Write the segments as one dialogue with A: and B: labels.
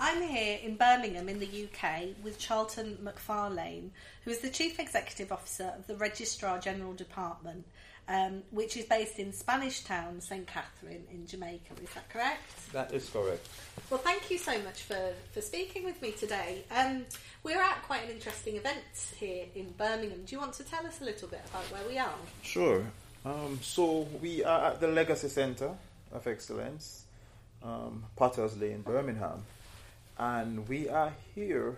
A: I'm here in Birmingham in the UK with Charlton McFarlane, who is the Chief Executive Officer of the Registrar General Department, which is based in Spanish Town, St Catherine in Jamaica. Is that correct?
B: That is correct.
A: Well, thank you so much for speaking with me today. We're at quite an interesting event here in Birmingham. Do you want to tell us a little bit about where we are?
B: Sure. So we are at the Legacy Centre of Excellence, Potters Lane, Birmingham. And we are here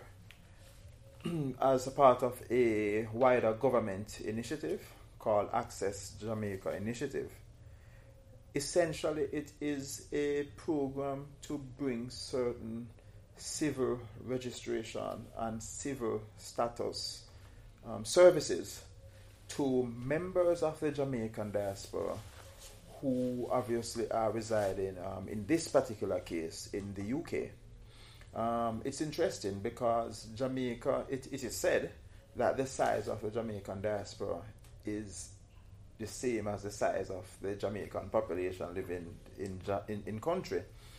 B: as a part of a wider government initiative called Access Jamaica Initiative. Essentially, it is a program to bring certain civil registration and civil status services to members of the Jamaican diaspora who obviously are residing, in this particular case, in the UK. It's interesting because Jamaica, it is said that the size of the Jamaican diaspora is the same as the size of the Jamaican population living in country.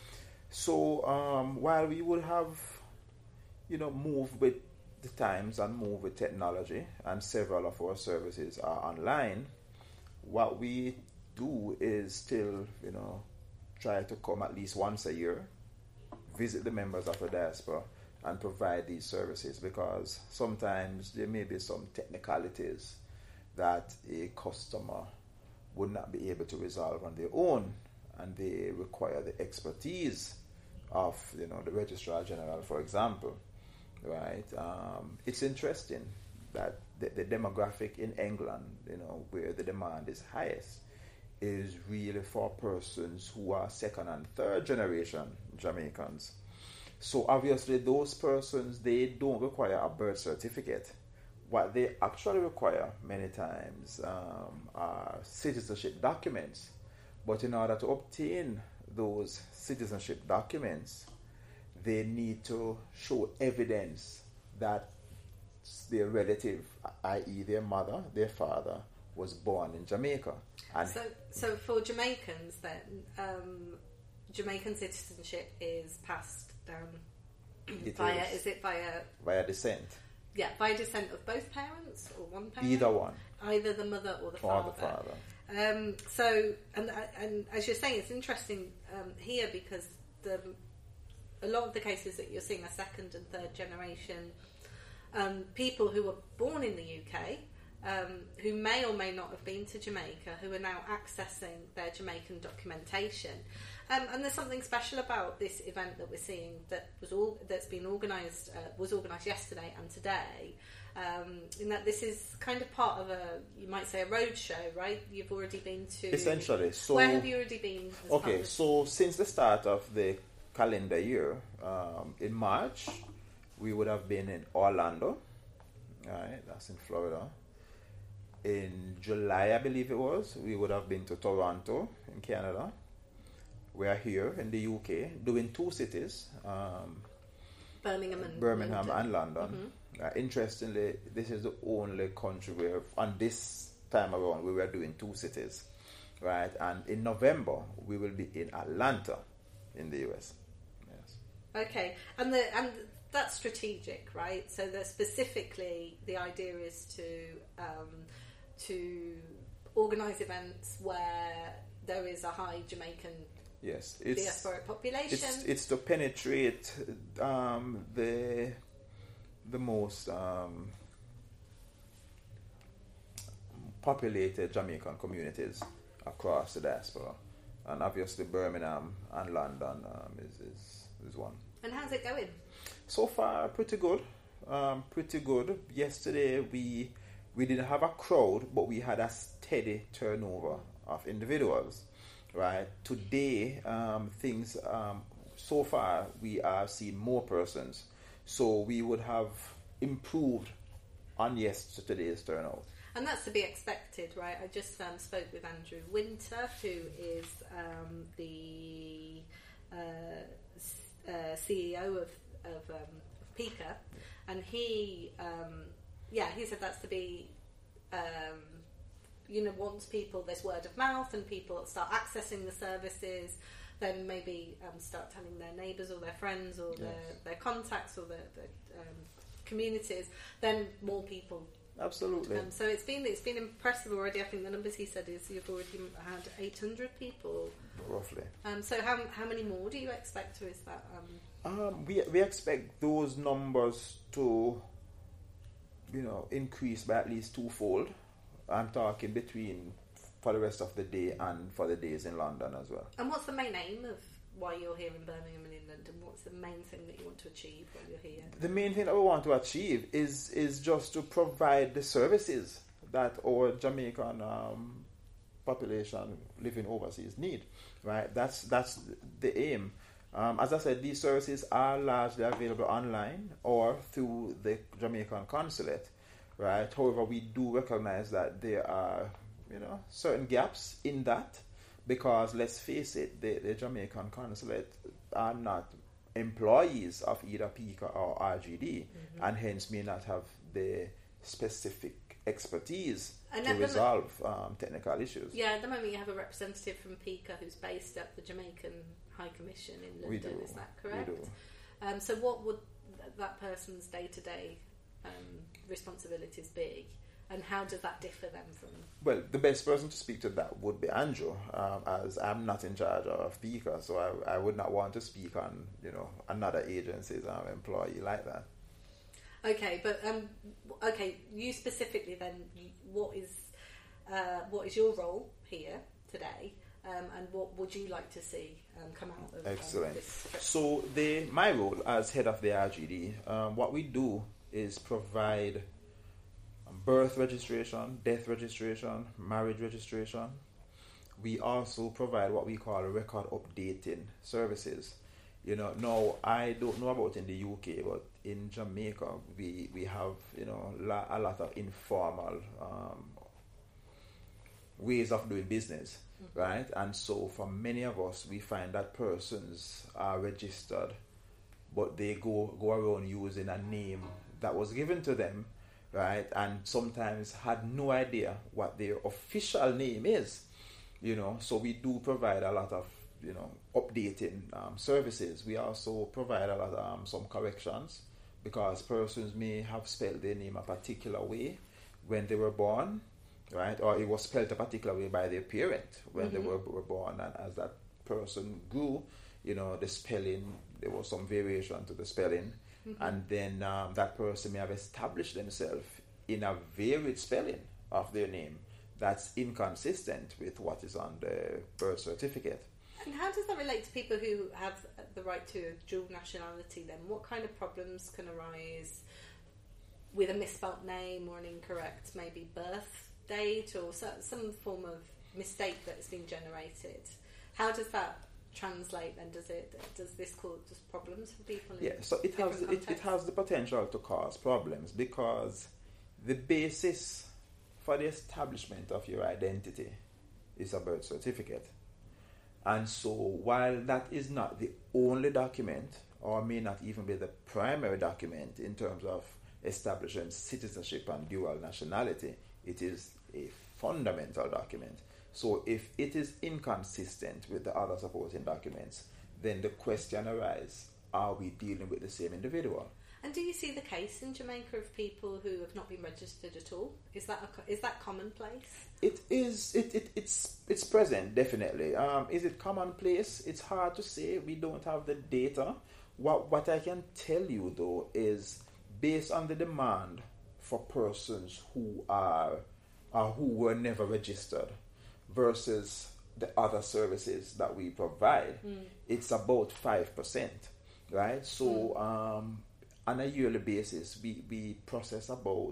B: So while we would have, moved with the times and move with technology, and several of our services are online, what we do is still, try to come at least once a year, visit the members of the diaspora and provide these services, because sometimes there may be some technicalities that a customer would not be able to resolve on their own, and they require the expertise of the Registrar General, for example, right? It's interesting that the demographic in England, where the demand is highest, is really for persons who are second and third generation Jamaicans. So obviously those persons, they don't require a birth certificate. What they actually require many times are citizenship documents. But in order to obtain those citizenship documents, they need to show evidence that their relative, i.e. their mother, their father, was born in Jamaica. And
A: so for Jamaicans then, Jamaican citizenship is passed down via
B: descent?
A: Yeah, by descent of both parents or one parent?
B: Either one.
A: Either the mother or the father. So, and as you're saying, it's interesting here because a lot of the cases that you're seeing are second and third generation people who were born in the UK, who may or may not have been to Jamaica, who are now accessing their Jamaican documentation. And there's something special about this event that we're seeing that's been organised, was organised yesterday and today, in that this is kind of part of you might say a road show, right? You've already been to...
B: Essentially. So,
A: where have you already been?
B: Okay, so since the start of the calendar year, in March, we would have been in Orlando, right? That's in Florida. In July, I believe it was, we would have been to Toronto in Canada. We are here in the UK doing two cities,
A: Birmingham
B: and London. Mm-hmm. Interestingly, this is the only country where, on this time around, we were doing two cities, right? And in November, we will be in Atlanta, in the US. Yes.
A: Okay, and that's strategic, right? So that specifically, the idea is to organise events where there is a high Jamaican diasporic population.
B: It's to penetrate the most populated Jamaican communities across the diaspora, and obviously Birmingham and London is one.
A: And how's it going?
B: So far, pretty good. Pretty good. Yesterday we didn't have a crowd, but we had a steady turnover of individuals. Right. Today, things so far we are seeing more persons, so we would have improved on yesterday's turnout.
A: And that's to be expected, right? I just spoke with Andrew Winter, who is the CEO of PICA, and he said that's to be. Once people, there's word of mouth and people start accessing the services, then maybe start telling their neighbours or their friends or their contacts or their communities, then more people.
B: Absolutely.
A: So it's been impressive already. I think the numbers he said is you've already had 800 people.
B: Roughly.
A: So how many more do you expect, or is that...
B: We expect those numbers to, increase by at least twofold. I'm talking between for the rest of the day and for the days in London as well.
A: And what's the main aim of why you're here in Birmingham and in London? What's the main thing that you want to achieve while you're here?
B: The main thing that we want to achieve is just to provide the services that our Jamaican population living overseas need. Right, that's the aim. As I said, these services are largely available online or through the Jamaican consulate. Right. However, we do recognize that there are, certain gaps in that, because let's face it, the Jamaican consulate are not employees of either PICA or RGD, and hence may not have the specific expertise to resolve technical issues.
A: Yeah, at the moment you have a representative from PICA who's based at the Jamaican High Commission in London. Is that correct?
B: We do.
A: So what would that person's day-to-day responsibilities be, and how does that differ then from...
B: Well, the best person to speak to that would be Andrew, as I'm not in charge of PICA, so I would not want to speak on another agency's employee like that.
A: Okay, but you specifically then, what is your role here today, and what would you like to see come out of
B: Excellent.
A: This trip?
B: So my role as head of the RGD, what we do is provide birth registration, death registration, marriage registration. We also provide what we call record updating services. Now I don't know about in the UK, but in Jamaica we have a lot of informal ways of doing business, right? And so for many of us, we find that persons are registered, but they go around using a name that was given to them, right? And sometimes had no idea what their official name is, So we do provide a lot of updating services. We also provide a lot of some corrections, because persons may have spelled their name a particular way when they were born, right? Or it was spelled a particular way by their parent when they were born, and as that person grew, the spelling, there was some variation to the spelling, and then that person may have established themselves in a varied spelling of their name that's inconsistent with what is on the birth certificate.
A: And how does that relate to people who have the right to a dual nationality then? What kind of problems can arise with a misspelt name or an incorrect maybe birth date or some form of mistake that's been generated? How does that translate then? Does this cause problems for people?
B: So it has the potential to cause problems, because the basis for the establishment of your identity is a birth certificate. And so while that is not the only document, or may not even be the primary document in terms of establishing citizenship and dual nationality, it is a fundamental document. So if it is inconsistent with the other supporting documents, then the question arises, are we dealing with the same individual?
A: And do you see the case in Jamaica of people who have not been registered at all? Is that commonplace?
B: It is. It's present, definitely. Is it commonplace? It's hard to say. We don't have the data. What I can tell you though is, based on the demand for persons who were never registered versus the other services that we provide, it's about 5%, right? So on a yearly basis, we process about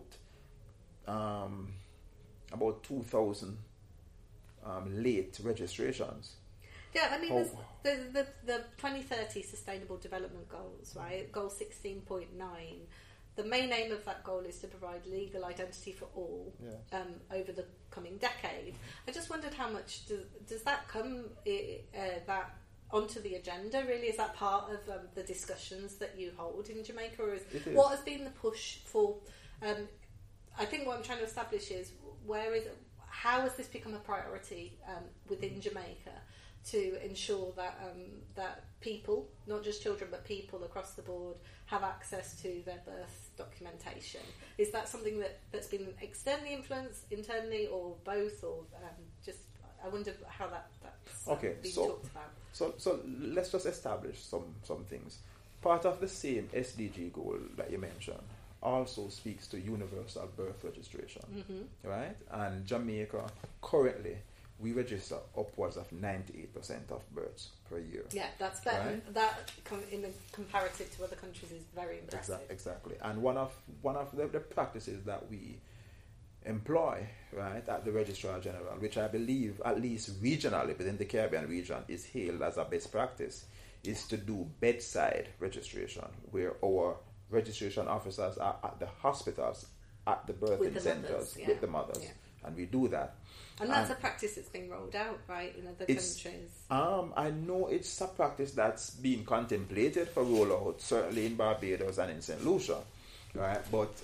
B: 2,000 late registrations.
A: Yeah, I mean, the 2030 Sustainable Development Goals, right? Goal 16.9. The main aim of that goal is to provide legal identity for all over the coming decade. I just wondered how much does that come that onto the agenda? Really, is that part of the discussions that you hold in Jamaica, or what has been the push for? I think what I'm trying to establish is how has this become a priority within Jamaica to ensure that that people, not just children, but people across the board, have access to their birth documentation. Is that something that's been externally influenced, internally, or both, or just? I wonder how that's being talked about.
B: So let's just establish some things. Part of the same SDG goal that you mentioned also speaks to universal birth registration, right? And Jamaica currently, we register upwards of 98% of births per year.
A: Yeah, that's better. Right? That, in the comparative to other countries, is very impressive.
B: Exactly. And one of the practices that we employ, right, at the Registrar General, which I believe, at least regionally within the Caribbean region, is hailed as a best practice, is to do bedside registration, where our registration officers are at the hospitals, at the birthing centres, with the mothers, and we do that.
A: And that's a practice that's being rolled out, right, in other countries?
B: I know it's a practice that's being contemplated for rollout, certainly in Barbados and in St. Lucia, right? But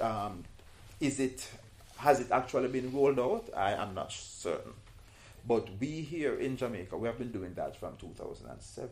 B: has it actually been rolled out? I am not certain. But we here in Jamaica, we have been doing that from 2007.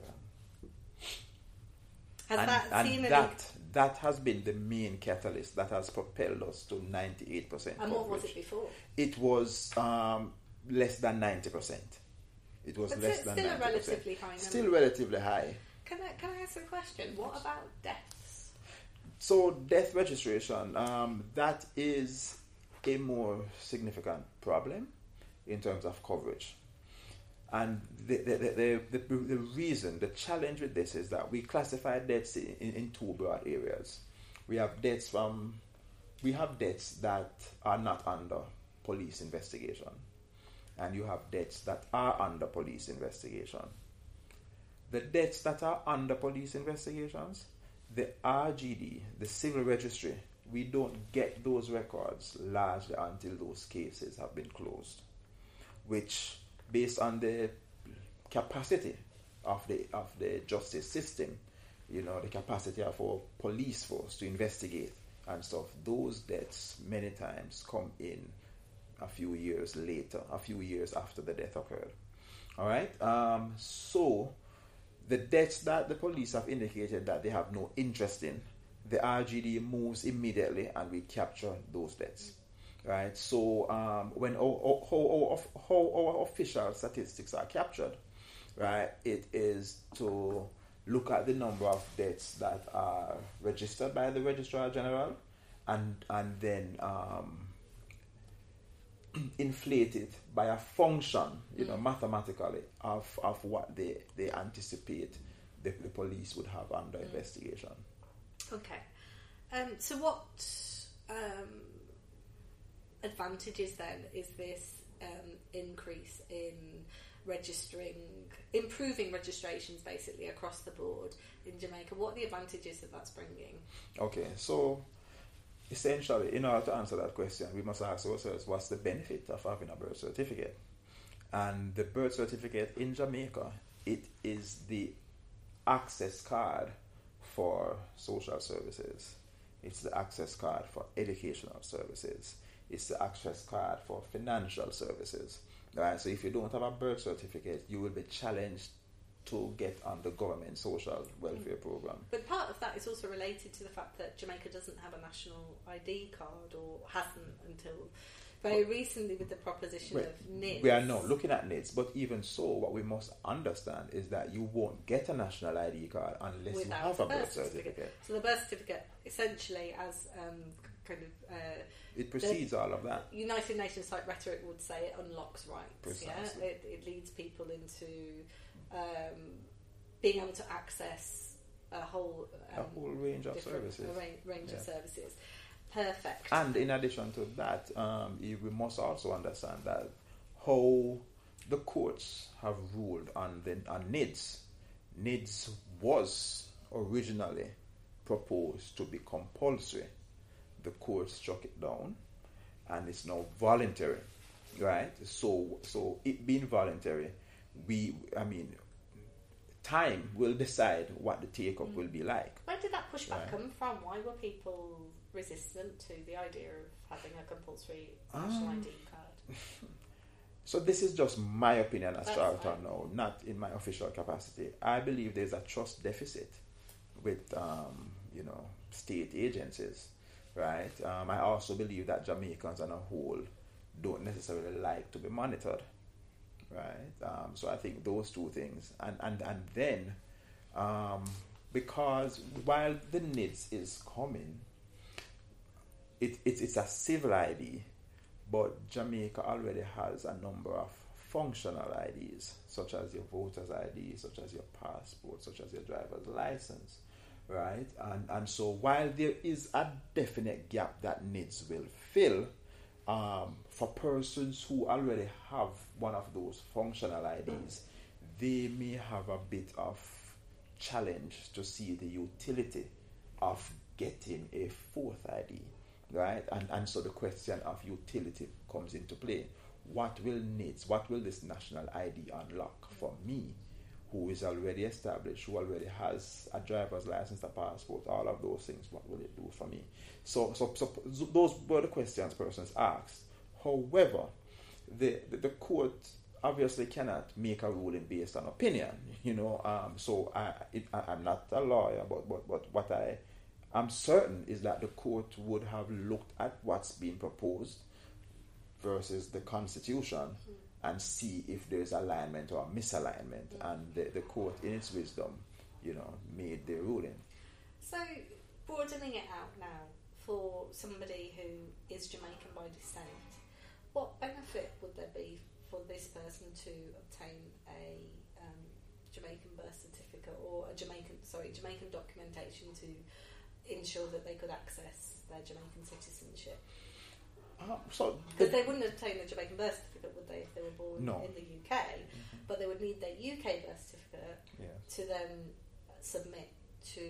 B: That has been the main catalyst that has propelled us to 98%.
A: And what was it before?
B: It was less than 90%. It was less than 90%.
A: Still a relatively high number.
B: Still relatively high.
A: Can I ask a question? What about deaths?
B: So death registration, that is a more significant problem in terms of coverage. And the reason, the challenge with this is that we classify deaths in two broad areas. We have deaths that are not under police investigation, and you have deaths that are under police investigation. The deaths that are under police investigations, the RGD, the civil registry, we don't get those records largely until those cases have been closed, which, based on the capacity of the justice system, the capacity of our police force to investigate and stuff, those deaths many times come in a few years later, a few years after the death occurred. All right? So the deaths that the police have indicated that they have no interest in, the RGD moves immediately and we capture those deaths. Right? So when our official statistics are captured, right, it is to look at the number of deaths that are registered by the Registrar General and then inflate it by a function, mathematically, of what they anticipate the police would have under investigation.
A: Okay. So what advantages then is this increase in improving registrations basically across the board in Jamaica? What are the advantages that that's bringing? Okay,
B: so essentially, in order to answer that question, we must ask ourselves, what's the benefit of having a birth certificate? And the birth certificate in Jamaica, it is the access card for social services. It's the access card for educational services. It's the access card for financial services. Right? So if you don't have a birth certificate, you will be challenged to get on the government social welfare program.
A: But part of that is also related to the fact that Jamaica doesn't have a national ID card, or hasn't until very recently with the proposition of NIDS.
B: We are now looking at NIDS, but even so, what we must understand is that you won't get a national ID card unless you have a birth certificate.
A: So the birth certificate, essentially, as
B: it precedes all of that.
A: United Nations type rhetoric would say it unlocks rights.
B: Precisely.
A: Yeah? It leads people into being able to access a whole
B: range of services.
A: Of services. Perfect.
B: And in addition to that, we must also understand that how the courts have ruled on NIDS. NIDS was originally proposed to be compulsory. The court struck it down, and it's now voluntary, right? So it being voluntary, time will decide what the take-up will be like.
A: Where did that pushback come from? Why were people resistant to the idea of having a compulsory national ID card?
B: So this is just my opinion as charter now, not in my official capacity. I believe there's a trust deficit with, state agencies, right? I also believe that Jamaicans on a whole don't necessarily like to be monitored, right? So I think those two things, and then because while the NIDS is coming, it's a civil ID, but Jamaica already has a number of functional IDs, such as your voter's ID, such as your passport, such as your driver's license, right? And so while there is a definite gap that NIDS will fill, for persons who already have one of those functional IDs, they may have a bit of challenge to see the utility of getting a fourth ID, right? And so the question of utility comes into play. What will this national ID unlock for me, who is already established, who already has a driver's license, a passport, all of those things? What will it do for me? So those were the questions persons asked. However, the court obviously cannot make a ruling based on opinion, so I'm not a lawyer, but what I am certain is that the court would have looked at what's being proposed versus the Constitution and see if there's alignment or misalignment, and the court in its wisdom, made the ruling.
A: So, broadening it out now for somebody who is Jamaican by descent, what benefit would there be for this person to obtain a Jamaican birth certificate or Jamaican documentation to ensure that they could access their Jamaican citizenship? Because they wouldn't obtain a Jamaican birth certificate, would they, if they were born in the UK? Mm-hmm. But they would need their UK birth certificate to then submit to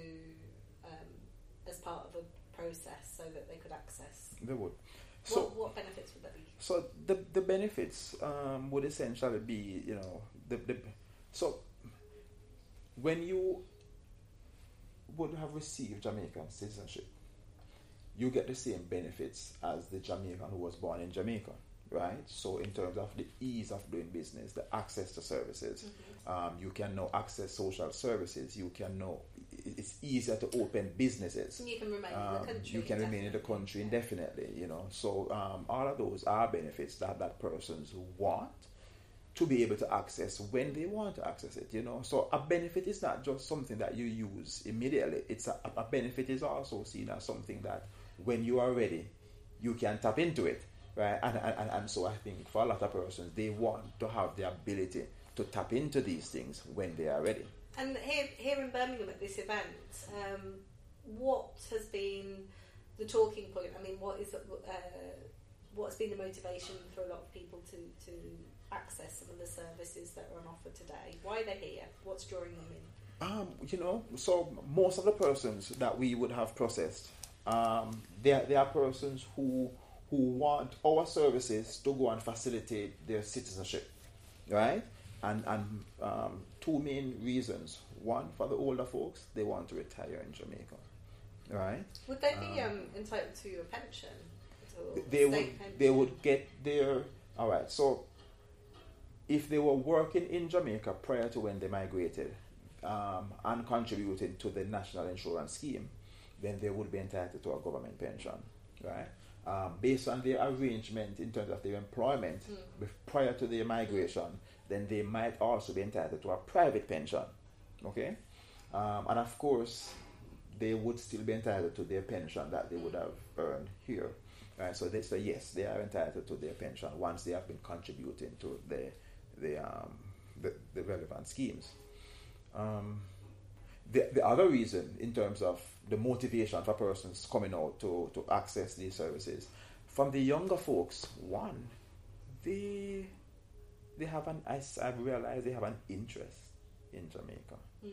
A: as part of a process so that they could access.
B: They would.
A: So what benefits would there be?
B: So the benefits would essentially be, so when you would have received Jamaican citizenship, you get the same benefits as the Jamaican who was born in Jamaica, right? So in terms of the ease of doing business, the access to services, you can now access social services, it's easier to open businesses.
A: And you can remain in the country.
B: You can remain in the country indefinitely, So all of those are benefits that persons want to be able to access when they want to access it, So a benefit is not just something that you use immediately. It's a benefit is also seen as something that when you are ready, you can tap into it, right? And so I think for a lot of persons, they want to have the ability to tap into these things when they are ready.
A: And here in Birmingham at this event, what has been the talking point? I mean, what's been the motivation for a lot of people to access some of the services that are on offer today? Why are they here? What's drawing them in?
B: So most of the persons that we would have processed, they are persons who want our services to go and facilitate their citizenship, right? And two main reasons. One, for the older folks, they want to retire in Jamaica, right?
A: Would they be entitled to a pension?
B: They would get their... All right, so if they were working in Jamaica prior to when they migrated and contributing to the national insurance scheme, then they would be entitled to a government pension, right? Based on their arrangement in terms of their employment prior to their migration, then they might also be entitled to a private pension, okay? And of course, they would still be entitled to their pension that they would have earned here, right? So yes, they are entitled to their pension once they have been contributing to the relevant schemes. The other reason in terms of the motivation for persons coming out to access these services, from the younger folks, one, I've realized they have an interest in Jamaica.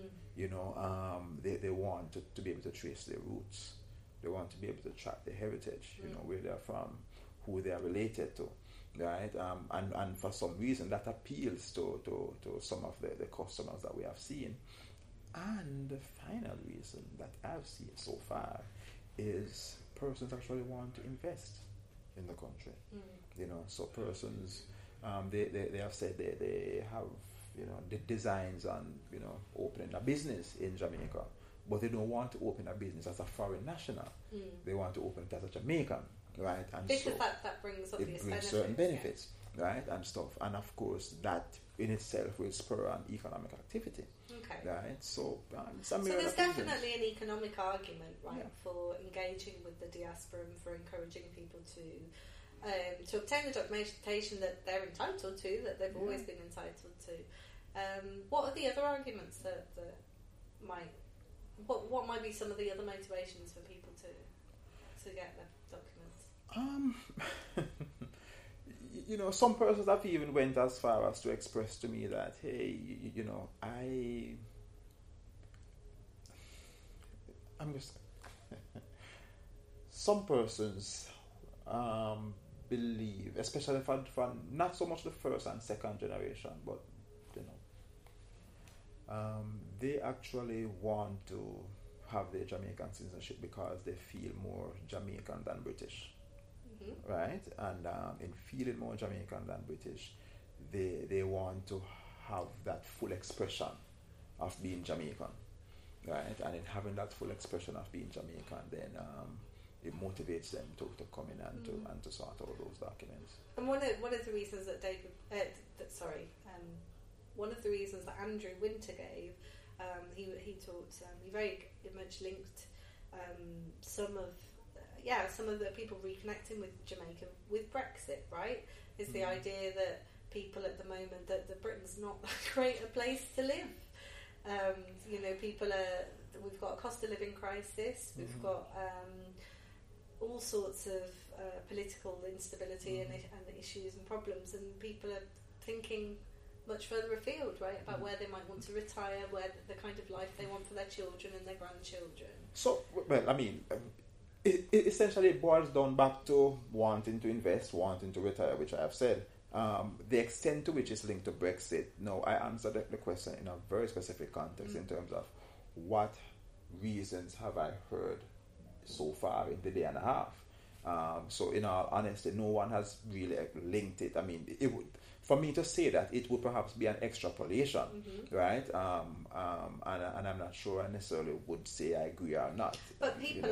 B: They want to be able to trace their roots. They want to be able to track their heritage, where they're from, who they are related to, right? And for some reason that appeals to some of the customers that we have seen. And the final reason that I've seen so far is persons actually want to invest in the country. So persons They have said they have, the designs on, opening a business in Jamaica, but they don't want to open a business as a foreign national. They want to open it as a Jamaican, right? And
A: because
B: so
A: that brings obvious benefits.
B: Certain benefits, right, and stuff, and of course that in itself will spur on economic activity.
A: Okay.
B: Right. So
A: there's definitely an economic argument, right, for engaging with the diaspora and for encouraging people to obtain the documentation that they're entitled to, that they've always been entitled to. What are the other arguments that might? What might be some of the other motivations for people to get the documents?
B: Some persons have even went as far as to express to me that, hey, I'm just. Some persons believe, especially for not so much the first and second generation, but they actually want to have their Jamaican citizenship because they feel more Jamaican than British. Right, and in feeling more Jamaican than British, they want to have that full expression of being Jamaican, right? And in having that full expression of being Jamaican, then it motivates them to come in and to sort out those documents.
A: And one of the reasons that one of the reasons that Andrew Winter gave, he talked, he very much linked some of the people reconnecting with Jamaica with Brexit, right? Is the idea that people at the moment that Britain's not that great a place to live. We've got a cost of living crisis, we've got all sorts of political instability and issues and problems, and people are thinking much further afield, right, about where they might want to retire, where the kind of life they want for their children and their grandchildren.
B: So, it essentially boils down back to wanting to invest, wanting to retire, which I have said. The extent to which it's linked to Brexit, no, I answered the question in a very specific context in terms of what reasons have I heard so far in the day and a half. So in all honesty, no one has really linked it. I mean, it would, for me to say that, it would perhaps be an extrapolation, right? And I'm not sure I necessarily would say I agree or not.
A: But people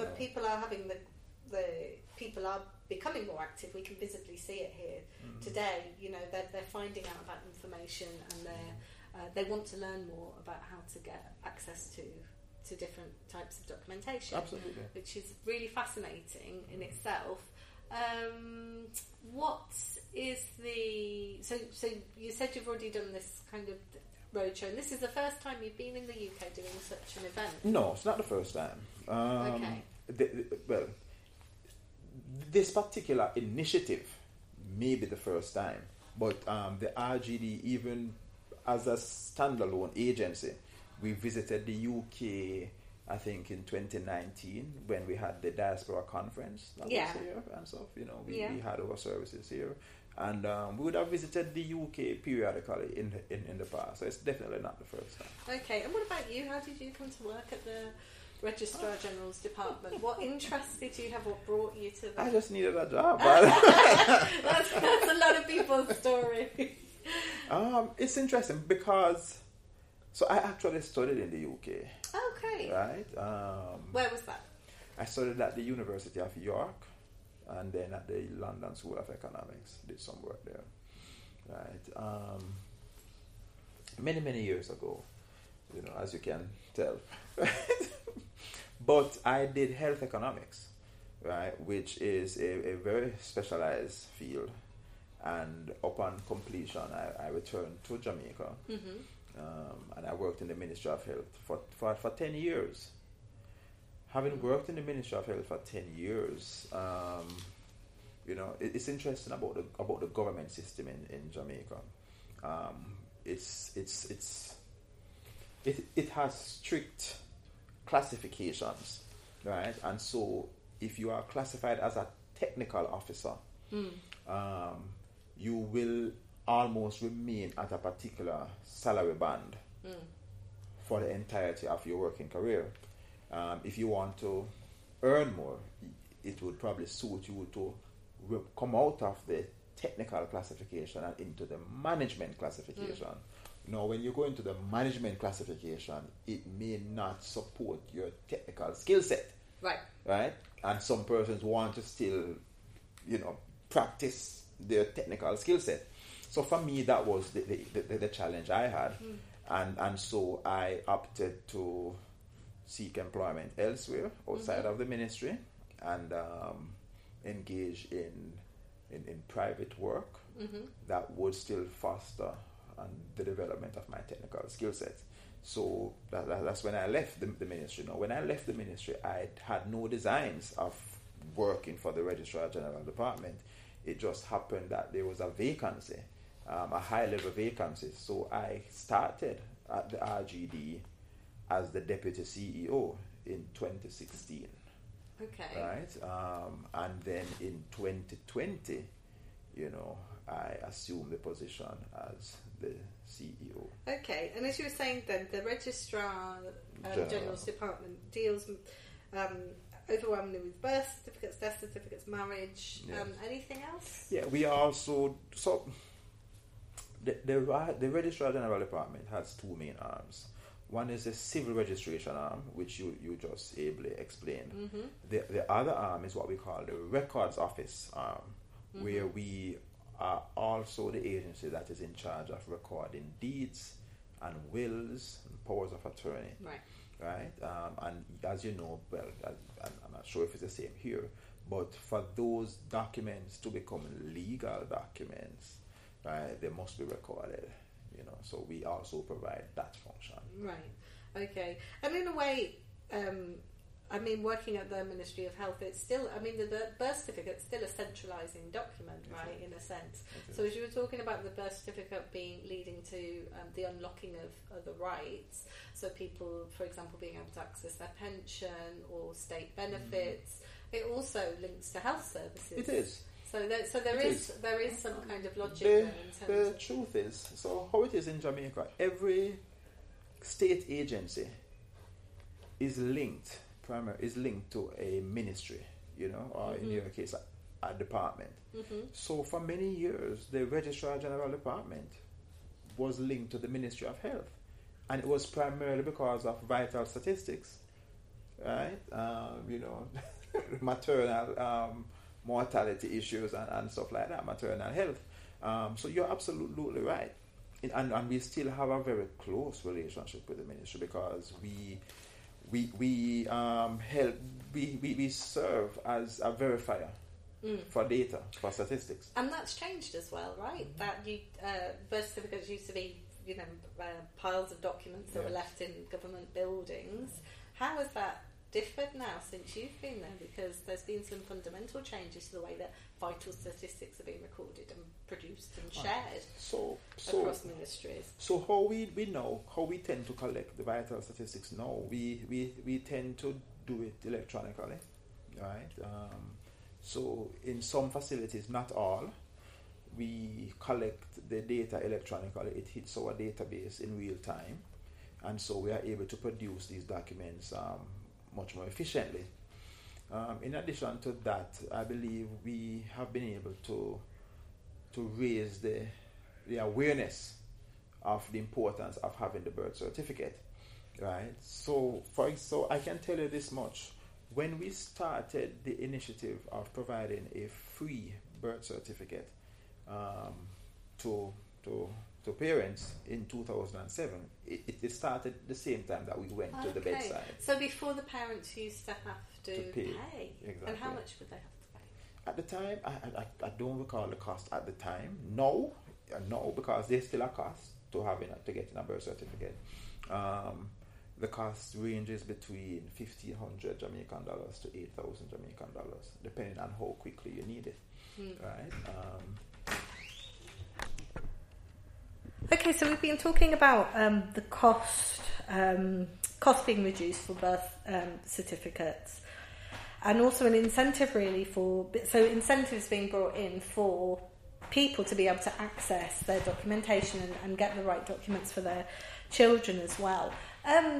A: people are becoming more active. We can visibly see it here today. They're finding out about information, and they want to learn more about how to get access to different types of documentation.
B: Absolutely.
A: Which is really fascinating in itself. What is the... So you said you've already done this kind of roadshow, and this is the first time you've been in the UK doing such an event?
B: No, it's not the first time.
A: Okay.
B: This particular initiative may be the first time, but the RGD, even as a standalone agency, we visited the UK, I think, in 2019 when we had the Diaspora Conference that was here and stuff. We had our services here, and we would have visited the UK periodically in the past. So it's definitely not the first time. Okay,
A: and what about you? How did you come to work at the Registrar General's Department? What interest did you have? What brought you to that?
B: I just needed a job.
A: That's a lot of people's story.
B: It's interesting because I actually studied in the UK.
A: Okay.
B: Right.
A: Where was that?
B: I studied at the University of York, and then at the London School of Economics. Did some work there. Right. Many years ago, as you can tell. But I did health economics, right, which is a very specialized field. And upon completion, I returned to Jamaica, and I worked in the Ministry of Health for 10 years. Having worked in the Ministry of Health for 10 years, it's interesting about the government system in Jamaica. It has strict classifications, right? And so if you are classified as a technical officer, you will almost remain at a particular salary band for the entirety of your working career. If you want to earn more, it would probably suit you to come out of the technical classification and into the management classification. Now, when you go into the management classification, it may not support your technical skill set. Right? And some persons want to still, practice their technical skill set. So for me, that was the challenge I had. And so I opted to seek employment elsewhere outside of the ministry and engage in private work that would still foster the development of my technical skill set. So that's when I left the ministry. Now, when I left the ministry, I had no designs of working for the Registrar General Department. It just happened that there was a vacancy, a high-level vacancy. So I started at the RGD as the Deputy CEO in 2016.
A: Okay.
B: Right? And then in 2020, I assumed the position as the CEO.
A: Okay, and as you were saying then, the Registrar General's Department deals overwhelmingly with birth certificates, death certificates, marriage, anything else?
B: Yeah, we also... So, the Registrar General Department has two main arms. One is the civil registration arm, which you just ably explained. The other arm is what we call the records office arm, where we are also the agency that is in charge of recording deeds and wills and powers of attorney. Right? And as you know, well, I'm not sure if it's the same here, but for those documents to become legal documents, right, they must be recorded. So we also provide that function.
A: Right. Okay. And in a way, working at the Ministry of Health, it's still, the birth certificate is still a centralising document, right, in a sense. So as you were talking about the birth certificate leading to the unlocking of the rights, so people, for example, being able to access their pension or state benefits, it also links to health services.
B: It is.
A: So there is some kind of logic there in terms
B: the truth is, so how it is in Jamaica, every state agency is linked to a ministry, or in your case, a department. So for many years, the Registrar General Department was linked to the Ministry of Health, and it was primarily because of vital statistics, right? Maternal mortality issues and stuff like that, maternal health. So you're absolutely right. And we still have a very close relationship with the ministry because we serve as a verifier for data, for statistics.
A: And that's changed as well, right? That birth certificates used to be, piles of documents that were left in government buildings. How has that differed now since you've been there? Because there's been some fundamental changes to the way that vital statistics are being recorded and produced and shared across ministries.
B: So how we tend to collect the vital statistics now, we tend to do it electronically, right? So in some facilities, not all, we collect the data electronically. It hits our database in real time, and so we are able to produce these documents much more efficiently. In addition to that, I believe we have been able to raise the awareness of the importance of having the birth certificate, right? So I can tell you this much. When we started the initiative of providing a free birth certificate to parents in 2007, it started the same time that we went to the bedside.
A: So before the parents used to have to pay.
B: Exactly.
A: And how much would they have to pay?
B: At the time, I don't recall the cost at the time. No, because there's still a cost to getting a birth certificate. The cost ranges between $1,500 Jamaican dollars to $8,000 Jamaican dollars, depending on how quickly you need it. Right?
A: Okay, so we've been talking about the cost being reduced for birth certificates, and also an incentive really incentives being brought in for people to be able to access their documentation and get the right documents for their children as well.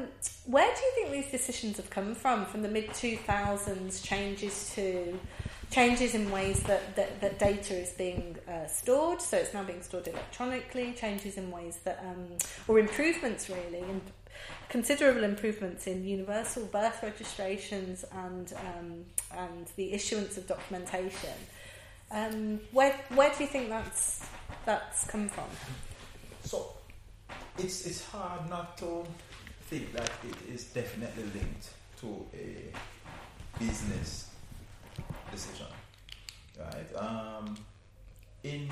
A: Where do you think these decisions have come from the mid-2000s changes changes in ways that data is being stored, so it's now being stored electronically, changes in ways that, or improvements really, and considerable improvements in universal birth registrations and the issuance of documentation. Where do you think that's come from?
B: So it's hard not to think that it is definitely linked to a business decision, right? In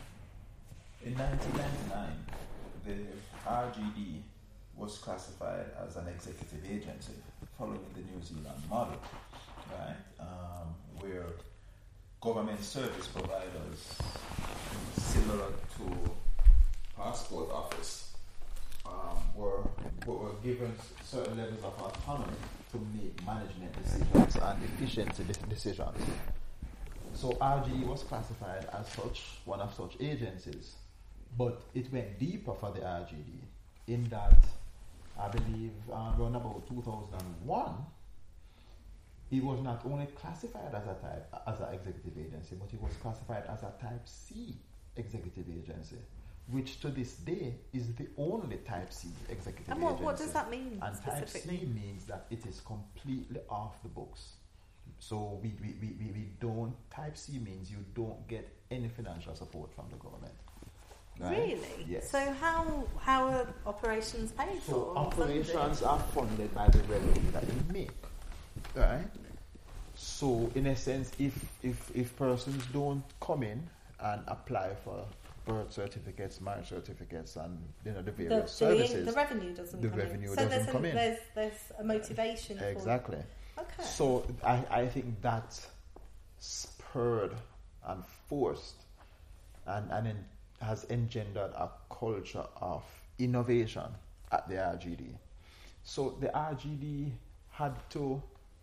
B: 1999, the RGD was classified as an executive agency, following the New Zealand model, right? Where government service providers, similar to passport office, were given certain levels of autonomy to make management decisions and efficiency decisions. So RGD was classified as such, one of such agencies, but it went deeper for the RGD in that, I believe, around about 2001, it was not only classified as an executive agency, but it was classified as a Type C executive agency, which to this day is the only Type C executive agency.
A: And what does that mean
B: and
A: specifically?
B: Type C means that it is completely off the books. So we don't, Type C means you don't get any financial support from the government. Right?
A: Really?
B: Yes.
A: So how are operations paid for?
B: So operations are funded by the revenue that you make. Right? So in a sense, if persons don't come in and apply for birth certificates, marriage certificates, and the various services,
A: the revenue doesn't come in. So
B: doesn't come in.
A: There's a motivation.
B: Exactly.
A: Okay.
B: So I think that spurred and forced and has engendered a culture of innovation at the RGD. So the RGD had to,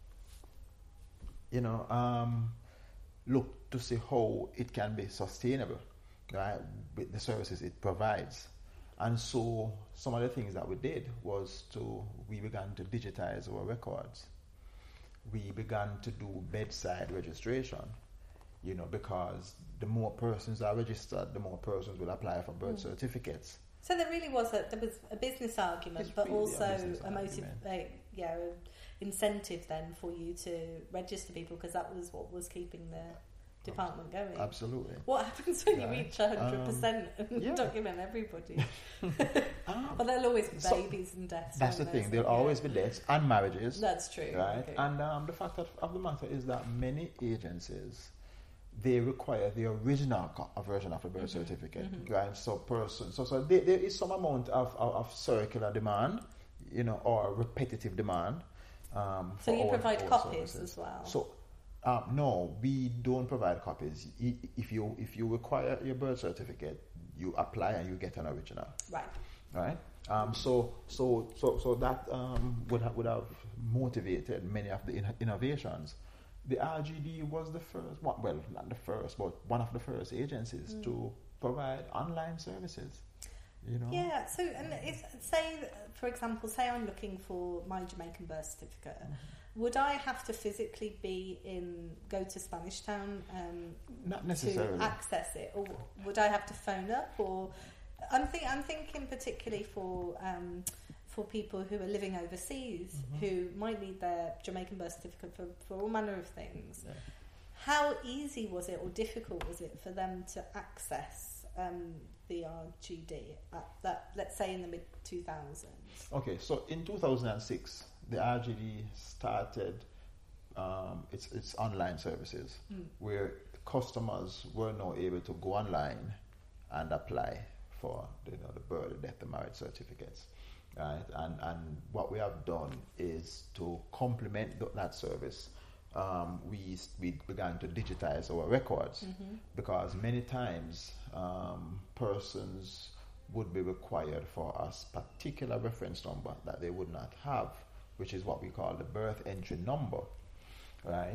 B: look to see how it can be sustainable, right, with the services it provides. And so some of the things that we did was we began to digitize our records. We began to do bedside registration, because the more persons are registered, the more persons will apply for birth certificates.
A: So there really was a business argument, but really also an incentive then for you to register people, because that was what was keeping the department going.
B: Absolutely.
A: What happens when you reach 100% and document everybody? Well, there'll always be babies and deaths.
B: That's the thing. There'll always be deaths and marriages.
A: That's true.
B: Right.
A: Okay.
B: And the fact of the matter is that many agencies, they require the original version of a birth certificate, right? So there is some amount of circular demand, or repetitive demand.
A: So you provide copies services as well.
B: So no, we don't provide copies. If you require your birth certificate, you apply and you get an original.
A: Right.
B: Right. So that would have motivated many of the innovations. The RGD was the first, well, not the first, but one of the first agencies to provide online services.
A: Yeah. So, and for example, I'm looking for my Jamaican birth certificate. Would I have to physically go to Spanish Town
B: not necessarily
A: to access it, or would I have to phone up? Or I'm thinking particularly for people who are living overseas who might need their Jamaican birth certificate for all manner of things. Yeah. How easy was it or difficult was it for them to access the RGD at that, let's say in the mid-2000s? Okay,
B: so in 2006, the RGD started its online services where customers were now able to go online and apply for the birth, the death, the marriage certificates. Right, and what we have done is to complement that service. We began to digitize our records because many times persons would be required for a particular reference number that they would not have, which is what we call the birth entry number. Right.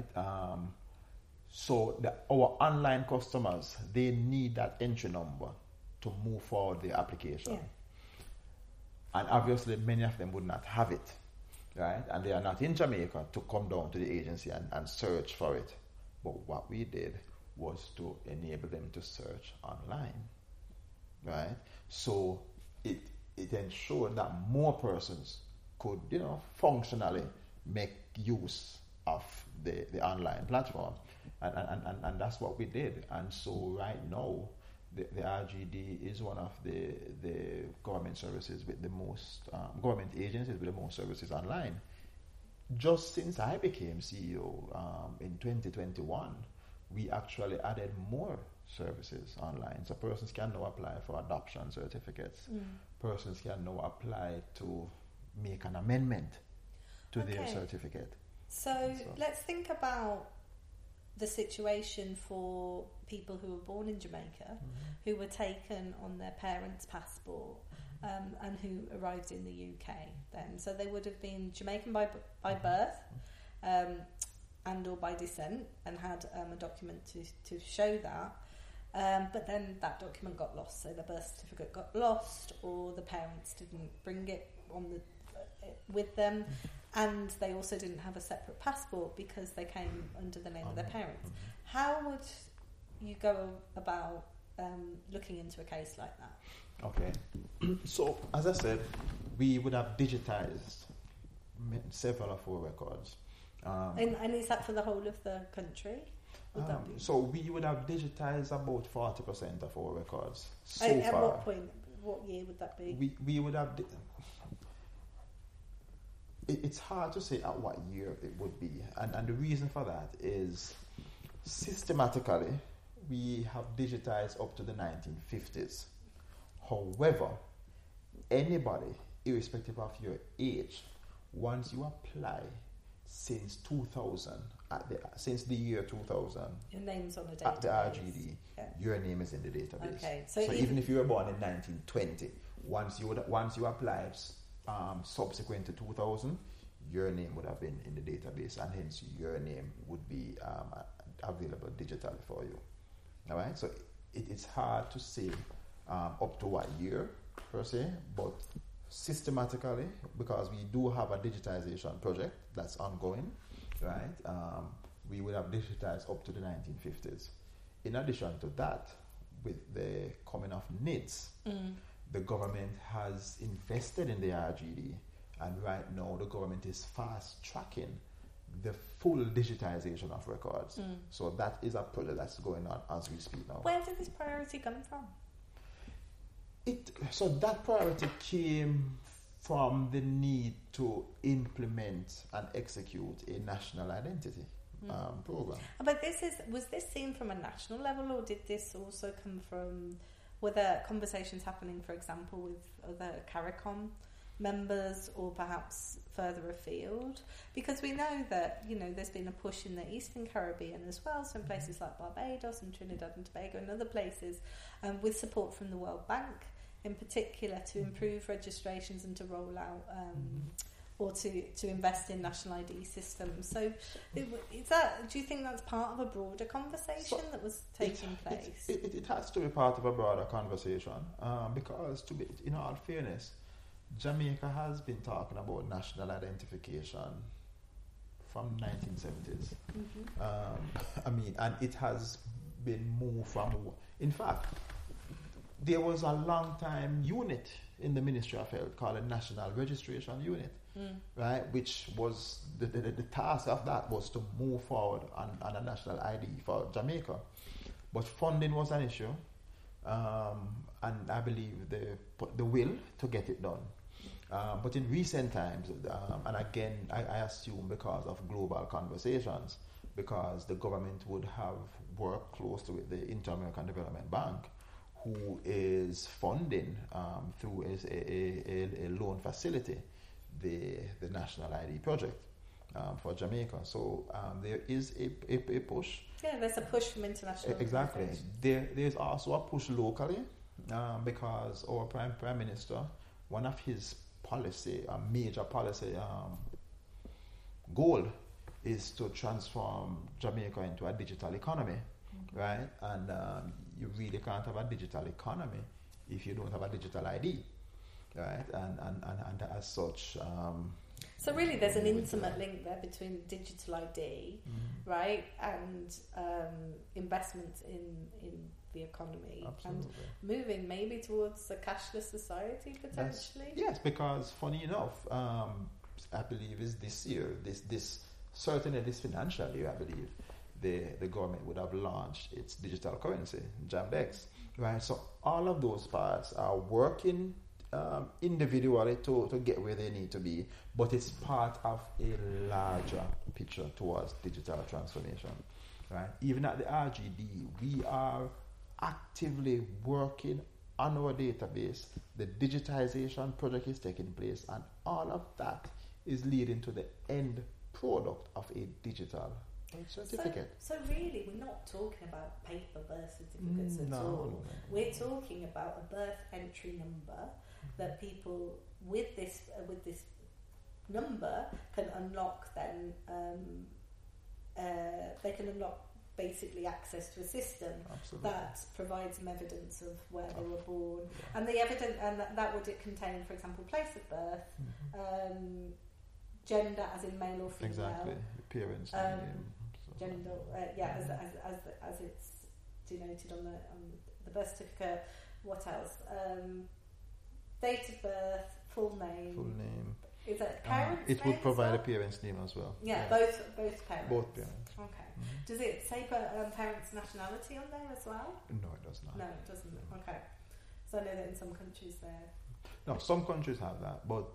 B: So our online customers, they need that entry number to move forward the application. Yeah. And obviously, many of them would not have it, right? And they are not in Jamaica to come down to the agency and search for it. But what we did was to enable them to search online, right? So it ensured that more persons could, functionally make use of the online platform, and that's what we did. And so right now, the RGD is one of the government services with the most government agencies with the most services online. Just since I became CEO in 2021, we actually added more services online. So persons can now apply for adoption certificates. Persons can now apply to make an amendment to their certificate.
A: So let's think about the situation for people who were born in Jamaica, who were taken on their parents' passport, and who arrived in the UK then. So they would have been Jamaican by birth, and or by descent, and had a document to show that. But then that document got lost, so the birth certificate got lost, or the parents didn't bring it with them, and they also didn't have a separate passport because they came under the name of their parents. How would you go about looking into a case like that?
B: Okay. So, as I said, we would have digitized several of our records.
A: And is that for the whole of the country?
B: So we would have digitized about 40% of our records so
A: at
B: far.
A: What point? What year would that be?
B: We would have... It's hard to say at what year it would be. And the reason for that is systematically we have digitized up to the 1950s. However, anybody, irrespective of your age, once you apply since 2000, since the year 2000,
A: your name's on a database.
B: At the RGD, your name is in the database.
A: Okay,
B: so even if you were born in 1920, once you applied subsequent to 2000, your name would have been in the database, and hence your name would be available digitally for you. All right, so it's hard to say up to what year per se, but systematically, because we do have a digitization project that's ongoing, right? We would have digitized up to the 1950s. In addition to that, with the coming of NIDS, the government has invested in the RGD, and right now the government is fast tracking the full digitization of records. So that is a project that's going on as we speak now.
A: Where did this priority come from?
B: So that priority came from the need to implement and execute a national identity program.
A: But was this seen from a national level, or did this also come from, were there conversations happening, for example, with other CARICOM members, or perhaps further afield? Because we know that, there's been a push in the Eastern Caribbean as well, so in places like Barbados and Trinidad and Tobago and other places, with support from the World Bank in particular, to improve registrations and to roll out or to invest in national ID systems. So do you think that's part of a broader conversation that was taking place?
B: It has to be part of a broader conversation, because in all fairness, Jamaica has been talking about national identification from 1970s. And it has been moved from... In fact, there was a long time unit in the Ministry of Health called a National Registration Unit, right? Which was the task of that was to move forward on a national ID for Jamaica. But funding was an issue, and I believe the will to get it done. But in recent times, and again, I assume because of global conversations, because the government would have worked closely with the Inter-American Development Bank, who is funding through a loan facility the National ID project for Jamaica. So there is a push.
A: Yeah, there's a push from international.
B: Exactly. There's also a push locally, because our Prime Minister, one of his major policy goal is to transform Jamaica into a digital economy, right? And you really can't have a digital economy if you don't have a digital ID, right? And as such,
A: So really, there's an intimate link there between digital ID, right, and investment in the economy.
B: Absolutely.
A: And moving maybe towards a cashless society potentially.
B: Yes, because funny enough, I believe is this year, this certainly this financial year, I believe the government would have launched its digital currency, JAMBEX, right? So all of those parts are working individually to get where they need to be, but it's part of a larger picture towards digital transformation, right? Even at the RGD, we are actively working on our database. The digitization project is taking place, and all of that is leading to the end product of a digital certificate.
A: So really, we're not talking about paper birth certificates at all.
B: No.
A: We're talking about a birth entry number that people with this number can unlock. Then they can unlock basically access to a system that provides them evidence of where they were born, and the evidence, and that would contain, for example, place of birth, gender as in male or female,
B: exactly, appearance,
A: gender, as it's denoted on the birth certificate. What else? Date of birth, full name. Is it parents?
B: It would provide a parent's name as well.
A: Yeah, both parents.
B: Both parents.
A: Okay. Does it say parents' nationality on there as well?
B: No, it does not.
A: No, it doesn't. Okay. So I know that in some countries there.
B: No, some countries have that, but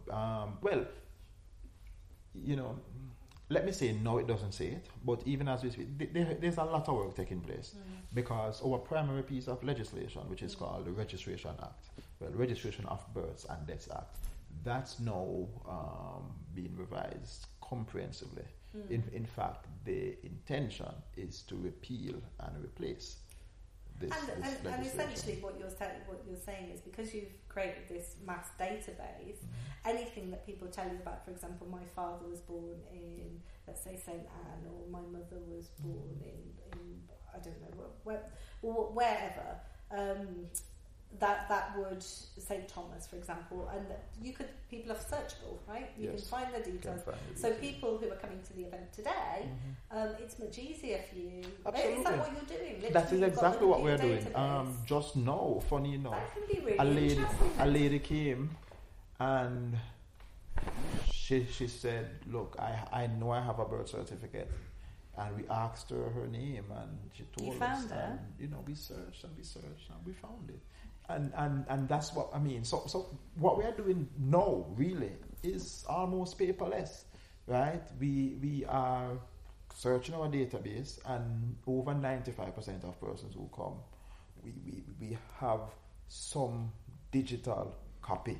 B: let me say no, it doesn't say it. But even as we speak, there's a lot of work taking place because our primary piece of legislation, which is called the Registration Act, Registration of Births and Deaths Act, that's now being revised comprehensively. In fact, the intention is to repeal and replace this legislation.
A: And essentially what you're saying is, because you've created this mass database, anything that people tell you about, for example, my father was born in, let's say, St. Anne, or my mother was born in I don't know, wherever, that would, St. Thomas, for example, and people are searchable, right? You can find the details. So people who are coming to the event today, it's much easier for you.
B: Absolutely.
A: Is that what you're doing? Literally,
B: that is exactly what we're doing. Just now, funny enough,
A: that can be really
B: a lady came and she said, look, I know I have a birth certificate. And we asked her name, and she told us. You found her? And, we searched and we found it. And that's what I mean. So what we are doing now really is almost paperless, right? We are searching our database, and over 95% of persons who come, we have some digital copy.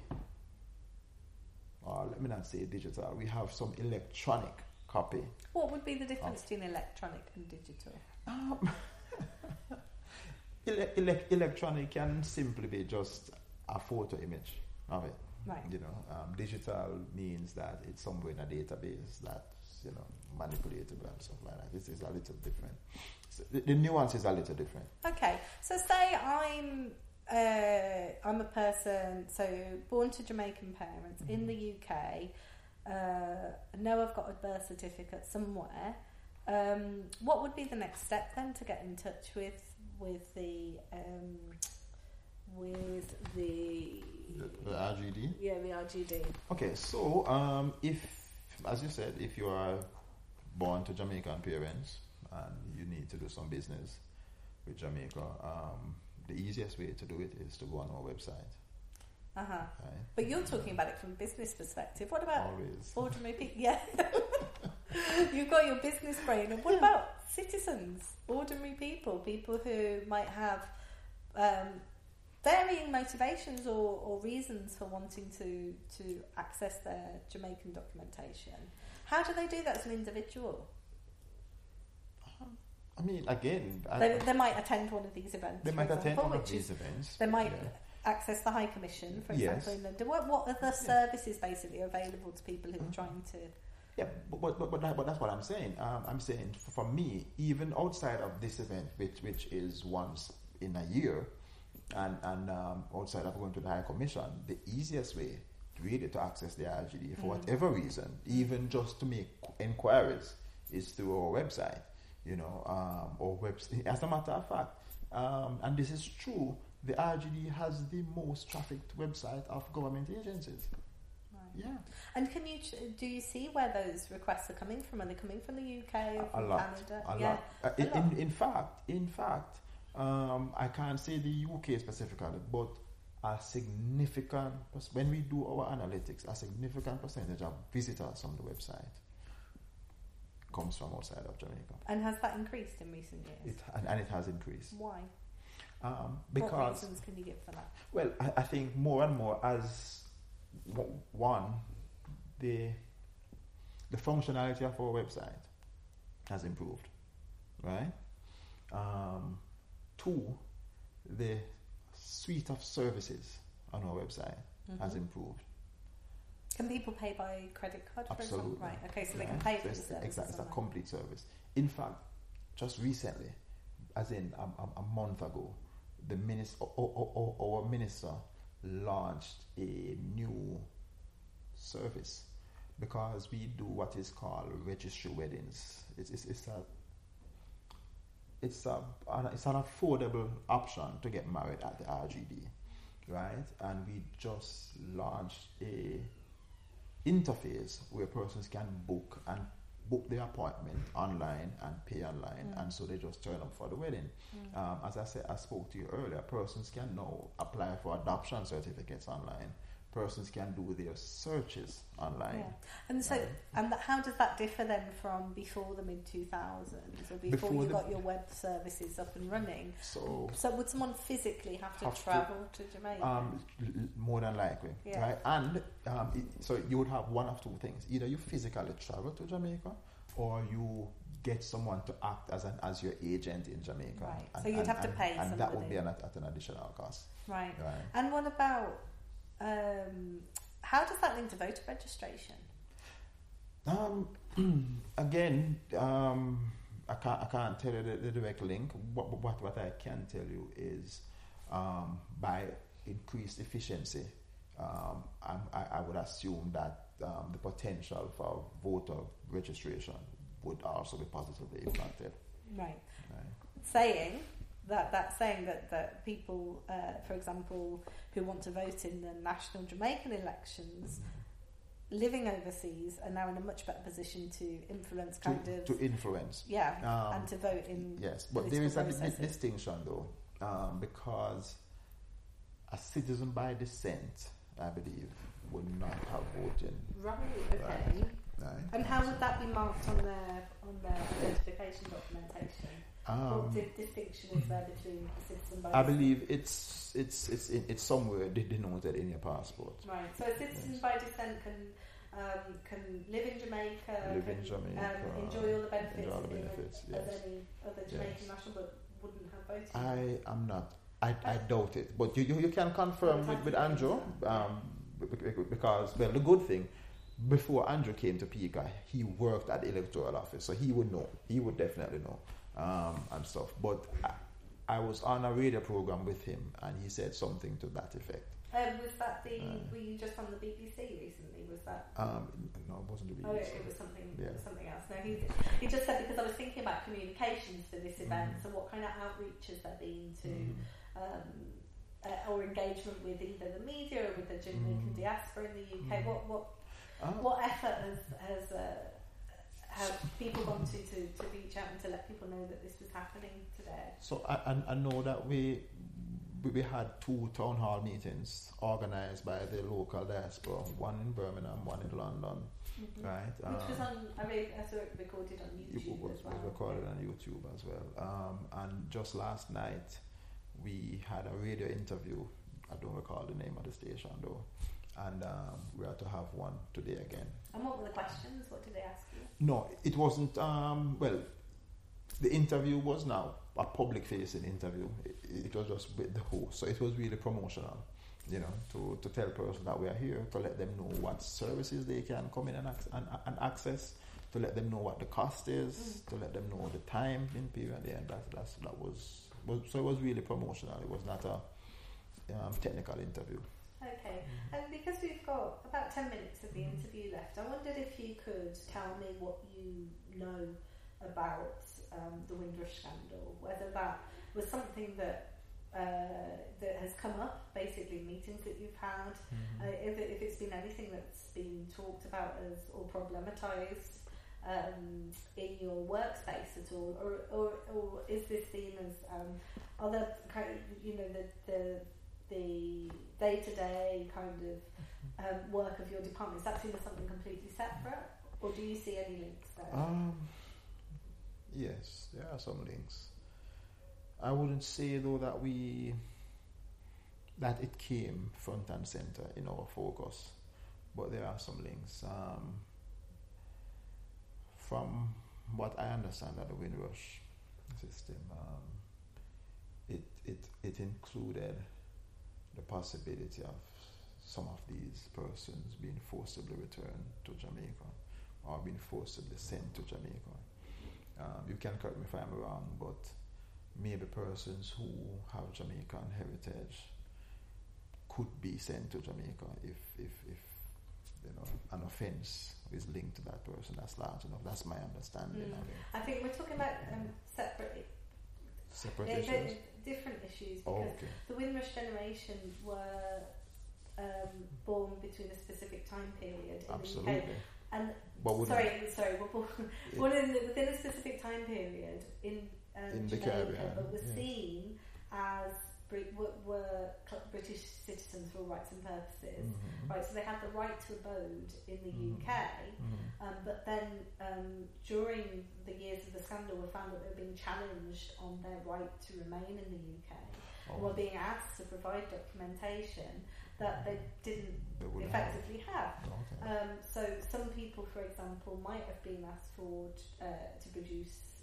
B: Or let me not say digital. We have some electronic copy.
A: What would be the difference between electronic and digital?
B: Electronic can simply be just a photo image of it.
A: Right.
B: Digital means that it's somewhere in a database that's manipulatable and stuff like that. This is a little different. So the nuance is a little different.
A: Okay, so say I'm a person, so born to Jamaican parents in the UK. Know I've got a birth certificate somewhere. What would be the next step then to get in touch with the
B: RGD?
A: Yeah, the RGD.
B: Okay, so if, as you said, if you are born to Jamaican parents and you need to do some business with Jamaica, the easiest way to do it is to go on our website. Right.
A: But you're talking about it from a business perspective. What about ordinary people? Yeah. You've got your business brain. And what about citizens, ordinary people who might have varying motivations or reasons for wanting to access their Jamaican documentation? How do they do that as an individual?
B: I mean, again...
A: They might attend one of these events.
B: They might attend one of these events.
A: They might... access the High Commission, for example, in London. What are the services basically available to people who are trying to...
B: Yeah, but that's what I'm saying. I'm saying, for me, even outside of this event, which is once in a year, and outside of going to the High Commission, the easiest way really to access the RGD for whatever reason, even just to make inquiries, is through our website, or website. As a matter of fact, and this is true, the RGD has the most trafficked website of government agencies.
A: Right.
B: Yeah.
A: And do you see where those requests are coming from? Are they coming from the UK or from Canada?
B: A lot. In fact, I can't say the UK specifically, but when we do our analytics, a significant percentage of visitors on the website comes from outside of Jamaica.
A: And has that increased in recent years?
B: It has increased.
A: Why?
B: Because,
A: what reasons can you give for that?
B: Well, I think more and more as one, the functionality of our website has improved, right? Two, the suite of services on our website has improved.
A: Can people pay by credit card, for
B: Absolutely.
A: example? Right, okay, so they can pay for the service.
B: Exactly, it's a complete service. In fact, just recently, as in a month ago, our minister launched a new service because we do what is called registry weddings. It's an affordable option to get married at the RGD, right? And we just launched a interface where persons can book their appointment online and pay online, and so they just turn up for the wedding. As I spoke to you earlier, persons can now apply for adoption certificates online. Persons can do their searches online. Yeah.
A: And so, how does that differ then from before the mid-2000s, or before you got your web services up and running? So would someone physically have to travel to Jamaica?
B: More than likely, right? And so you would have one of two things: either you physically travel to Jamaica, or you get someone to act as your agent in Jamaica.
A: Right. So you'd have to pay somebody.
B: And that would be at an additional cost.
A: Right. And what about how does that link to voter registration?
B: Again, I can't tell you the direct link. What I can tell you is by increased efficiency, I would assume that the potential for voter registration would also be positively impacted.
A: Right. Saying that people, for example, who want to vote in the national Jamaican elections, living overseas, are now in a much better position to influence
B: to influence.
A: Yeah, and to vote in.
B: Yes, but there is a distinction though, because a citizen by descent, I believe, would not have voted.
A: Right. Okay. Right. And how would that be marked on their identification documentation? What distinction is there between citizen by descent?
B: I believe it's somewhere denoted in your passport.
A: Right. So a citizen by descent can live in Jamaica, enjoy all the benefits, as any other Jamaican national, but wouldn't have voted.
B: I'm not. I doubt it. But you can confirm with Andrew, because the good thing, before Andrew came to PICA, he worked at the electoral office, so he would know. He would definitely know. And stuff, but I was on a radio program with him, and he said something to that effect.
A: Was that were you just on the BBC recently? Was that?
B: No, it wasn't the BBC.
A: Oh, it was something. Something else. No, he just said, because I was thinking about communications for this event. So, what kind of outreach has there been to, or engagement with either the media or with the Jamaican diaspora in the UK? What effort has have people gone to reach out and to let people know that this was happening today? So
B: I know that we had 2 town hall meetings organised by the local diaspora, one in Birmingham, one in London, right?
A: Which was I saw it recorded on YouTube as well.
B: It was recorded on YouTube as well. And just last night we had a radio interview. I don't recall the name of the station though. And we are to have one today again.
A: And what were the questions? What did they ask you?
B: No, it wasn't. The interview was now a public-facing interview. It was just with the host, so it was really promotional. To tell persons that we are here, to let them know what services they can come in and access, to let them know what the cost is, to let them know the time in period. Yeah, so it was really promotional. It was not a technical interview.
A: Okay, and because we've got about 10 minutes of the interview left, I wondered if you could tell me what you know about the Windrush scandal, whether that was something that that has come up, basically meetings that you've had, if it's been anything that's been talked about as or problematised in your workspace at all, or is this seen as other kind of, you know, the day-to-day kind of work of your department? Is that seen as something completely separate, or do you see any links there?
B: Yes, there are some links. I wouldn't say though that it came front and center in our focus, but there are some links. From what I understand of the Windrush system, it included the possibility of some of these persons being forcibly returned to Jamaica or being forcibly sent to Jamaica. You can correct me if I'm wrong, but maybe persons who have Jamaican heritage could be sent to Jamaica if you know an offence is linked to that person that's large enough. That's my understanding of it.
A: I think we're talking about separate
B: issues,
A: different issues, because the Windrush generation were born between a specific time period in
B: Absolutely.
A: the UK. And were born within a specific time period in
B: the
A: Jamaica,
B: Caribbean,
A: but were seen as were British citizens for all rights and purposes, right? So they had the right to abode in the UK, but then during the years of the scandal, we found that they were being challenged on their right to remain in the UK, and were being asked to provide documentation that they didn't effectively have. So some people, for example, might have been asked for to produce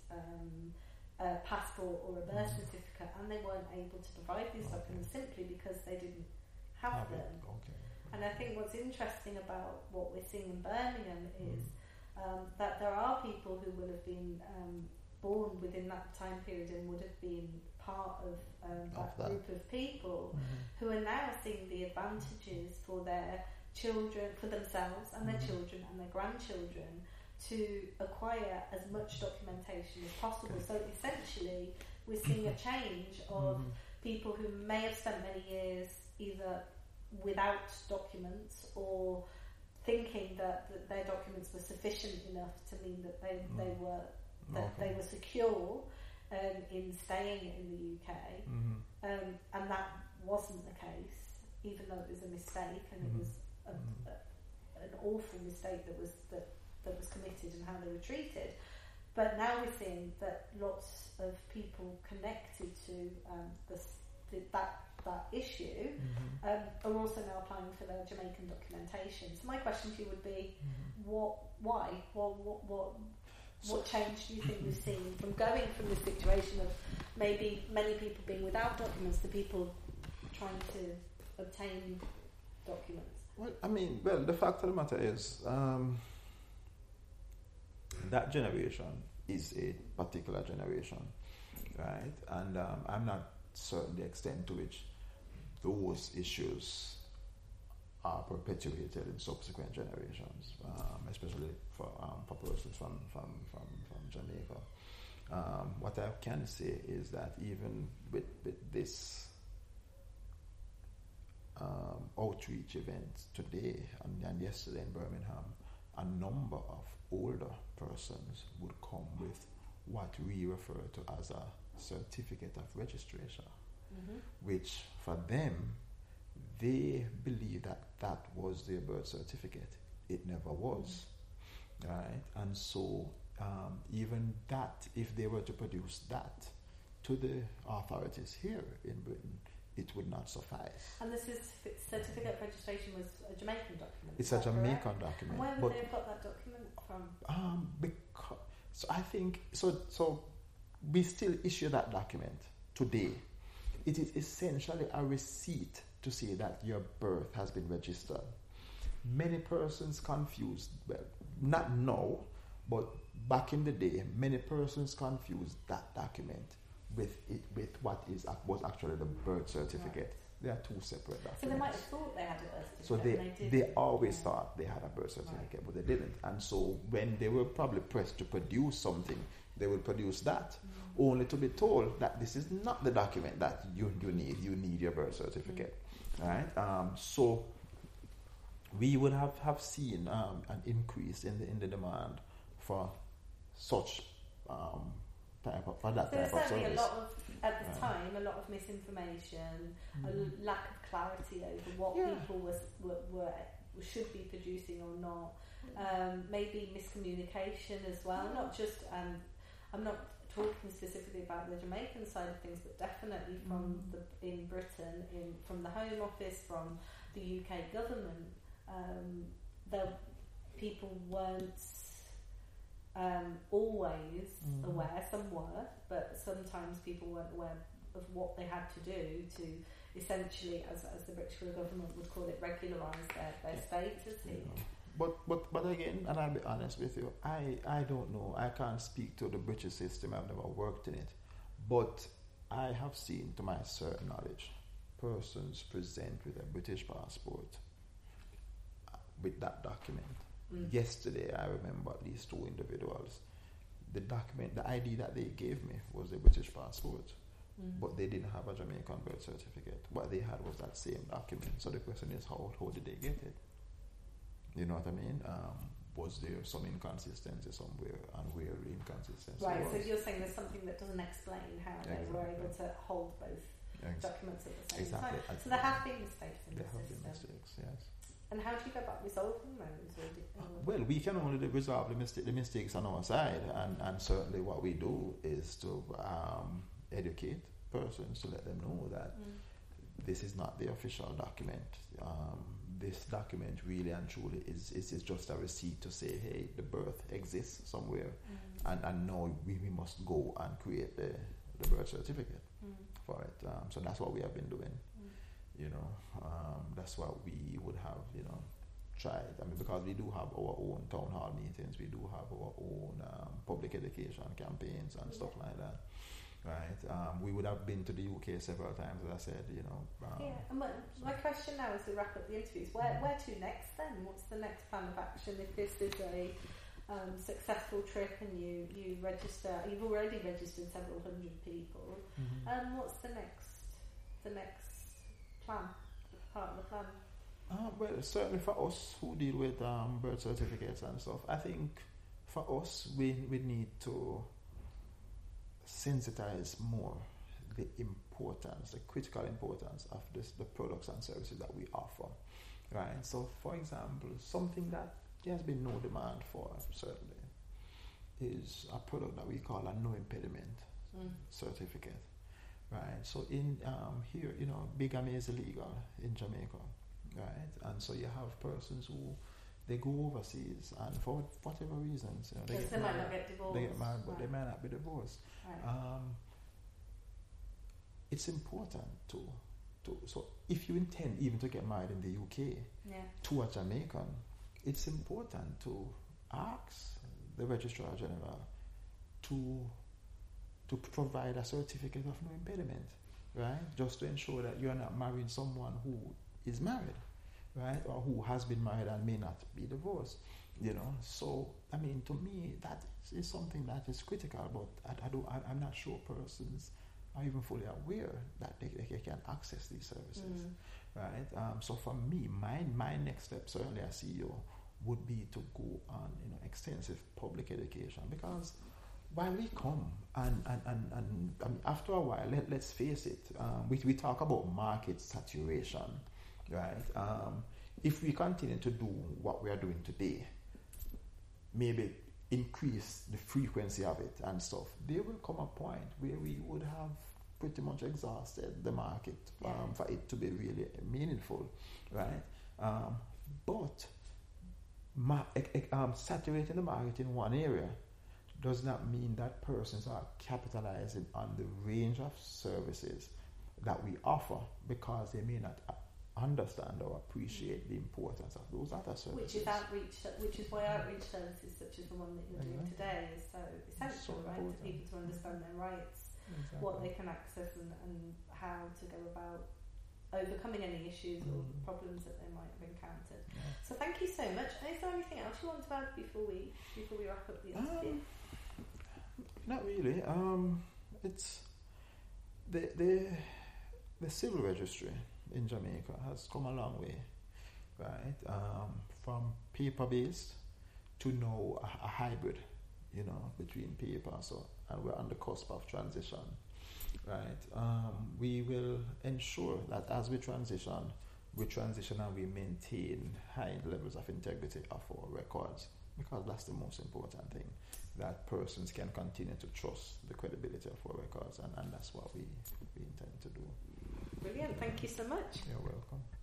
A: a passport or a birth certificate, and they weren't able to provide these documents simply because they didn't have them. And I think what's interesting about what we're seeing in Birmingham is that there are people who will have been born within that time period and would have been part of that group of people who are now seeing the advantages for their children, for themselves and their children and their grandchildren, to acquire as much documentation as possible. So essentially we're seeing a change of people who may have spent many years either without documents or thinking that their documents were sufficient enough to mean that they were secure in staying in the UK, and that wasn't the case, even though it was a mistake, and it was an awful mistake that was committed and how they were treated. But now we're seeing that lots of people connected to that issue are also now applying for their Jamaican documentation. So my question to you would be, why? What change do you think we've seen from going from this situation of maybe many people being without documents to people trying to obtain documents?
B: Well, the fact of the matter is, that generation is a particular generation, right? And I'm not certain the extent to which those issues are perpetuated in subsequent generations, especially for persons from Jamaica. What I can say is that even with this outreach event today and yesterday in Birmingham, a number of older persons would come with what we refer to as a certificate of registration, which for them, they believe that was their birth certificate. It never was, right? And so even that, if they were to produce that to the authorities here in Britain, it would not suffice.
A: And this certificate of registration was a Jamaican document?
B: It's a Jamaican document.
A: And where would they have got that document from?
B: Because, so I think, so we still issue that document today. It is essentially a receipt to say that your birth has been registered. Many persons confused, well, not now, but back in the day, many persons confused that document with what was actually the birth certificate. They are two separate documents.
A: So they might have thought they had a birth certificate.
B: So
A: and
B: they always thought they had a birth certificate, but they didn't. And so when they were probably pressed to produce something, they would produce that, only to be told that this is not the document that you need. You need your birth certificate, right? So we would have seen an increase in the demand for such type of service.
A: There's certainly a lot of, at the time, a lot of misinformation, a lack of clarity over what people were should be producing or not. Maybe miscommunication as well. Not just I'm not talking specifically about the Jamaican side of things, but definitely from in Britain, from the Home Office, from the UK government. People weren't always aware. Some were, but sometimes people weren't aware of what they had to do to essentially, as the British government would call it, regularise their status here.
B: But again, and I'll be honest with you, I don't know. I can't speak to the British system. I've never worked in it, but I have seen, to my certain knowledge, persons present with a British passport with that document. Yesterday, I remember at least 2 individuals. The document, the ID that they gave me was a British passport, but they didn't have a Jamaican birth certificate. What they had was that same document. So the question is, how did they get it? You know what I mean? Was there some inconsistency somewhere, and where the inconsistency
A: Right,
B: was?
A: so you're saying there's something that doesn't explain how they were able to hold both documents at the same time. So there have been mistakes in the system. There have been mistakes,
B: yes.
A: And how do you go about resolving those?
B: Well, we can only resolve the mistakes on our side, and certainly what we do is to educate persons to let them know that this is not the official document. This document really and truly is just a receipt to say, hey, the birth exists somewhere, and now we must go and create the birth certificate for it. So that's what we have been doing. You know, that's what we would have, tried. I mean, because we do have our own town hall meetings, we do have our own public education campaigns and stuff like that, right? We would have been to the UK several times, as I said,
A: and my question now as we wrap up the interviews, where to next then? What's the next plan of action if this is a successful trip and you register? You've already registered several hundred people. What's the next plan, part of the plan?
B: Well, certainly for us who deal with birth certificates and stuff, I think for us we need to sensitize more the critical importance of the products and services that we offer, right? So, for example, something that there has been no demand for, certainly, is a product that we call a no impediment certificate. Right, so in here, bigamy is illegal in Jamaica, right? And so you have persons who they go overseas, and for whatever reasons, they
A: might not get divorced.
B: They get married, but they might not be divorced. Right. It's important to so if you intend even to get married in the UK to a Jamaican, it's important to ask the Registrar General to provide a certificate of no impediment, right? Just to ensure that you're not marrying someone who is married, right? Or who has been married and may not be divorced, So, I mean, to me, that is something that is critical, but I'm not sure persons are even fully aware that they can access these services, right? So for me, my next step, certainly as CEO, would be to go on, extensive public education, because while we come and I mean, after a while, let's face it, we talk about market saturation, right? If we continue to do what we are doing today, maybe increase the frequency of it and stuff, there will come a point where we would have pretty much exhausted the market for it to be really meaningful, right? But saturating the market in one area does not mean that persons are capitalizing on the range of services that we offer, because they may not understand or appreciate the importance of those other services.
A: Which is why outreach services such as the one that you're doing today is so essential, right? For people to understand their rights, what they can access, and how to go about overcoming any issues or problems that they might have encountered. So thank you so much. Is there anything else you want to add before we wrap up the interview?
B: Not really. It's the civil registry in Jamaica has come a long way, right? From paper-based to now a hybrid, between paper. So, and we're on the cusp of transition, right? We will ensure that as we transition and we maintain high levels of integrity of our records, because that's the most important thing, that persons can continue to trust the credibility of our records, and that's what we intend to do.
A: Brilliant, thank you so much.
B: You're welcome.